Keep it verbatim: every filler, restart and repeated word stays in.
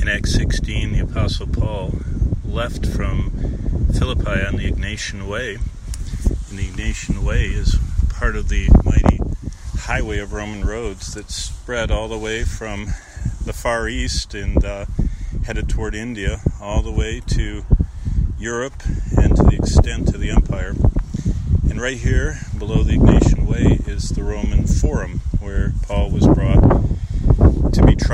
Acts sixteen, the Apostle Paul left from Philippi on the Ignatian Way. And the Ignatian Way is part of the mighty highway of Roman roads that spread all the way from the Far East and uh, headed toward India, all the way to Europe and to the extent of the empire. And right here, below the Ignatian Way, is the Roman Forum, where Paul was brought to be